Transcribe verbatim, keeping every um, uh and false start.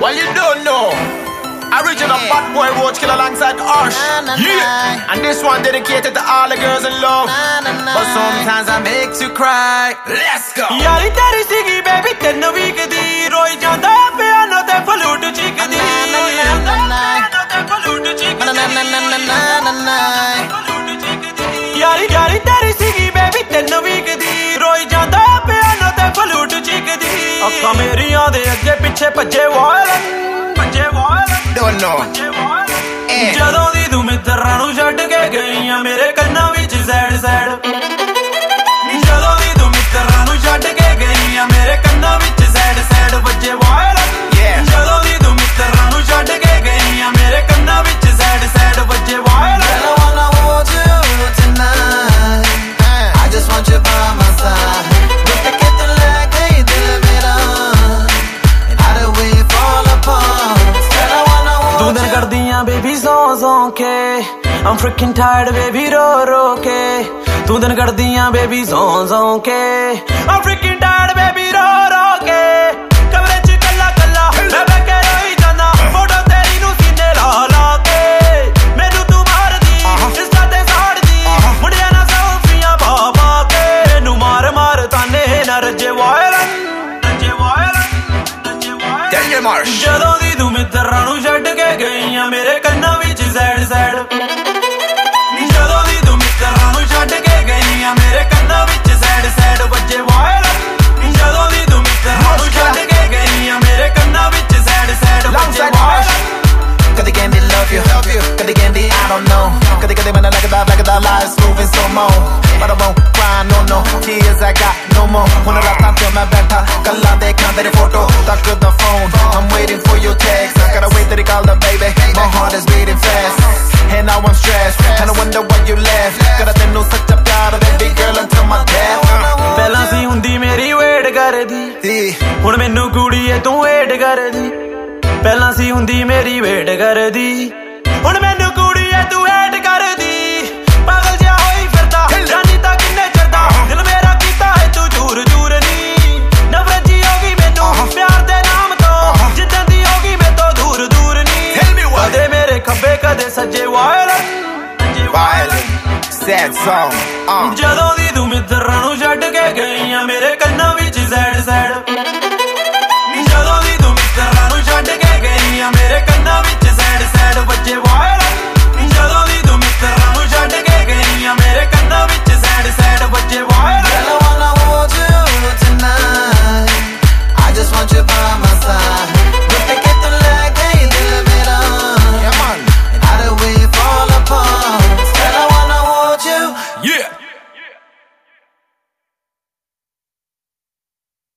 Well, you don't know. Original yeah. Bad Boy Roachkill alongside Ush. Nah, nah, yeah. Nah. And this one dedicated to all the girls in love. Nah, nah, nah. But sometimes I make you cry. Let's go. Yari teri sigi baby tenu week di roi janda piano te flute chick di. Na na na na na. Flute chick di. Na na na na na na. Yari yari teri sigi baby tenu week di roi janda piano te flute chick di. Akka meriyan de agge piche bajje violin. Bajje violin. Don't know. Eh. ਜਦੋਂ ਦੀ ਤੂੰ ਮਿੱਤਰਾਂ ਨੂੰ ਛੱਡ ਕੇ ਗਈ ਆ ਮੇਰੇ ਕੰਨਾਂ ਵਿੱਚ ਸੈਡ ਸੈਡ ਜਦੋਂ ਦੀ ਤੂੰ ਮਿੱਤਰਾਂ ਨੂੰ ਛੱਡ ਕੇ ਗਈ ਆ ਮੇਰੇ ਕੰਨਾਂ ਵਿੱਚ ਸੈਡ ਸੈਡ ਵੱਜੇ ਵਾਇਰਲ ਜਦੋਂ ਦੀ ਤੂੰ ਮਿੱਤਰਾਂ ਨੂੰ ਛੱਡ ਕੇ ਗਈ ਆ ਮੇਰੇ ਕੰਨਾਂ ਵਿੱਚ ਸੈਡ ਸੈਡ ਵੱਜੇ viral I wanna hold you tonight. I just want you by my side. Look at the leg, hey, dil mera, and how the way fall apart. ਤੂੰ ਦਿਨ ਕਰਦੀਆਂ ਬੇਬੀ ਸੌ ਸੌ ਕੇ I'm freaking tired baby ਰੋ ਰੋ ਕੇ ਤੂੰ ਦਿਨ ਕਰਦੀਆਂ ਬੇਬੀ ਸੌ ਸੌ ਕੇ I'm freaking tired baby ਰੋ ਰੋ ਕੇ ਕਮਰੇ ਚ ਕੱਲਾ ਕੱਲਾ ਮੈਂ ਬਹਿ ਕੇ ਰੋਈ ਜਾਂਦਾ ਫੋਟੋ ਤੇਰੀ ਨੂੰ ਸੀਨੇ ਲਾ ਲਾ ਕੇ ਮੈਨੂੰ ਤੂੰ ਮਾਰਦੀ ਇੰਸਟਾ ਤੇ ਸਾੜਦੀ ਮੁੰਡਿਆਂ ਨਾਲ ਸੈਲਫੀਆਂ ਪਾ ਪਾ ਕੇ ਮੈਨੂੰ ਮਾਰ ਮਾਰ ਤਾਨੇ ਨਾ ਰੱਜੇ ਵਾਇਰਨ ਰੱਜੇ ਵਾਇਰਨ ਰੱਜੇ ਵਾਇਰਨ ਜਦੋਂ ਦੀ ਤੂੰ ਮਿੱਤਰਾਂ ਨੂੰ ਛੱਡ ਕੇ ਗਈ ਆ ਮੇਰੇ ਕੰਨਾਂ ਵਿੱਚ ਸੈਡ ਸੈਡ ਜਦੋਂ ਦੀ ਤੂੰ ਮਿੱਤਰਾਂ ਨੂੰ ਛੱਡ ਕੇ ਗਈ ਆ ਮੇਰੇ ਕੰਨਾਂ ਵਿੱਚ ਸੈਡ ਸੈਡ ਵੱਜੇ ਵਾਇਰਲ ਜਦੋਂ ਦੀ ਤੂੰ ਮਿੱਤਰਾਂ ਨੂੰ ਛੱਡ ਕੇ ਗਈ ਆ ਮੇਰੇ ਕੰਨਾਂ ਵਿੱਚ ਸੈਡ ਸੈਡ ਵੱਜੇ ਵਾਇਰਲ ਕਦੇ ਕਹਿੰਦੇ love you ਕਦੇ ਕਹਿੰਦੇ I don't know ਕਦੇ ਕਦੇ ਮੈਨੂੰ ਲੱਗਦਾ ਲੱਗਦਾ life's moving so more but I won't cry no no tears I got no more ਹੁਣ ਰਾਤਾਂ ਤੇ ਮੈਂ ਬੈਠਾ ਕੱਲਾ ਦੇਖਾਂ ਤੇਰੇ ਫੋਟੋ ਤੱਕ the phone I'm waiting for your text I gotta wait till they call the baby my heart is beating fast and now I'm stressed and I wonder why you left ਕਰਾ ਤੈਨੂੰ ਸੱਚਾ ਪਿਆਰ baby girl until my death ਪਹਿਲਾਂ ਸੀ ਹੁੰਦੀ ਮੇਰੀ wait ਕਰਦੀ ਹੁਣ ਮੈਨੂੰ ਕੁੜੀਏ ਤੂੰ ਵੇਟ ਕਰਦੀ ਪਹਿਲਾਂ ਸੀ ਹੁੰਦੀ ਮੇਰੀ ਵੇਟ ਕਰਦੀ ਹੁਣ ਮੈਨੂੰ ਕੁੜੀਏ ਤੂੰ ਵੇਟ ਕਰਦੀ ਪਾਗਲ ਜਿਹਾ ਹੋਈ ਫਿਰਦਾ ਜਾਨੀ ਤਾਂ ਕਿੰਨੇ ਚਿਰਦਾ ਦਿਲ ਮੇਰਾ ਕੀਤਾ ਹੈ ਤੂੰ ਜੂਰ ਜੂਰ ਨੀ ਨਫ਼ਰਤ ਜੀ ਹੋ ਗਈ ਮੈਨੂੰ ਪਿਆਰ ਦੇ ਨਾਮ ਤੋਂ ਜਿੱਦਾਂ ਦੀ ਹੋ ਗਈ ਮੈਂ ਤੋਂ ਦੂਰ ਦੂਰ ਨੀ ਕਦੇ ਮੇਰੇ ਖੱਬੇ ਕਦੇ ਸੱਜੇ ਵਾਇਰਨ Violin, sad song. ਜਦੋਂ ਦੀ ਤੂੰ ਮਿੱਤਰ